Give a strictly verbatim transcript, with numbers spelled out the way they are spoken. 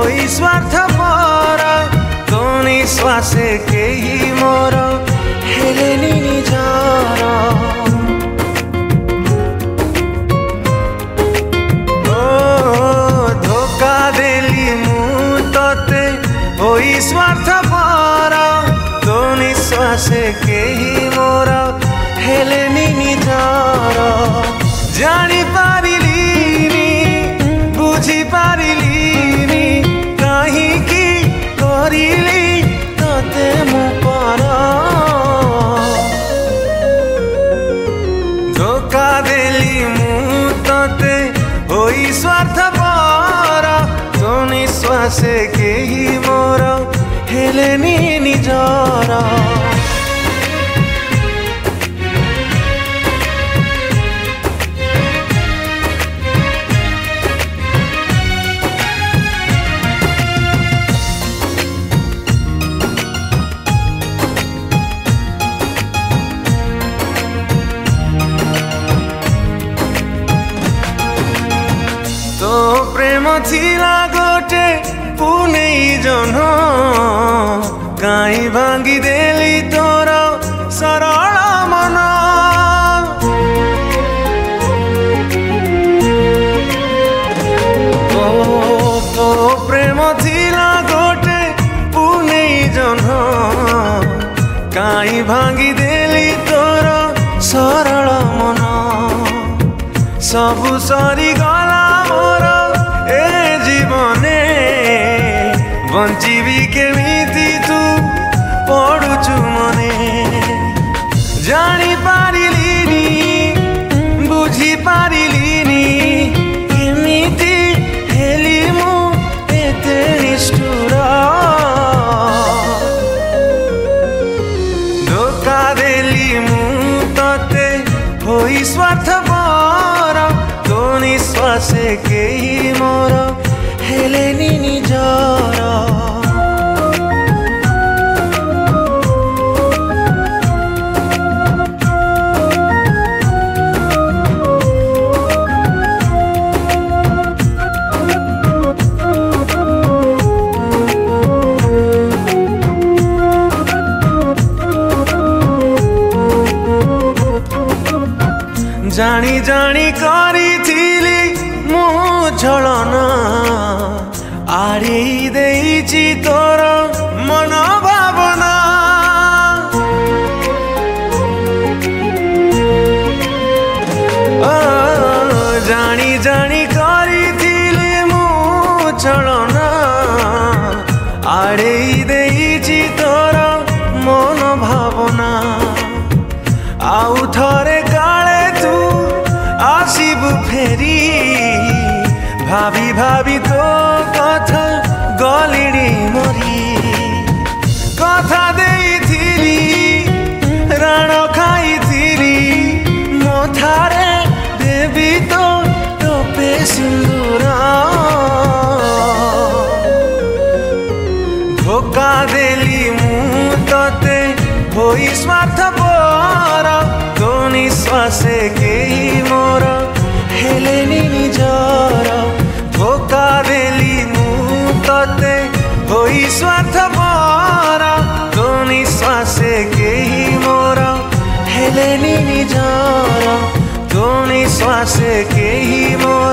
होई स्वार्थपर तो निश्वासे केही मोर हेलेनी निजर ओ धोका देली मु तते होई स्वार्थपर तो निश्वासे केही मोर हेलेनी निजर जानी पारिलिनी बुझी पारिलिनी काहींकी करिली तते मु पर धोका देली मु तते होई स्वार्थपर तो निश्वासे केही मोर हेलेनी निजर तो प्रेम थिला गोटे पुनेई जन काई भांगी देली तोर सरल मन ओ तो प्रेम थिला गोटे पुनेई जन काई भांगी देली तोर सरल मन सबु सरी गला मोर ए जीवने बंचीबी केमिति तू पड़ुचु मने जानी पारिलिनी बुझी पारिलिनी केमिति हेली मु एते निष्ठुर धोका देली मु तते होई स्वार्थपर तो निश्वासे केही मोर हेलेनी निजर जानी जानी करी थिली मु छलना आड़ी देइछि तोर मन भावना ओ जानी जानी करी थिली मु छलना आड़ी देइछि तोर मन भावना आउ थरे काले तू आसिबु फेरी भाभी भाभी तो कथा गलिणी मरी कथा देइथिली राण खाइथिली मथारे देवी तो टोपे सिंदूर धोका देली मु तते होई स्वार्थपर तो निश्वासे केही मोर हेलेनी निजर धोका देली मु तते होई स्वार्थपर तो निश्वासे केही मोर हेलेनी निजर तो निश्वासे केही मोर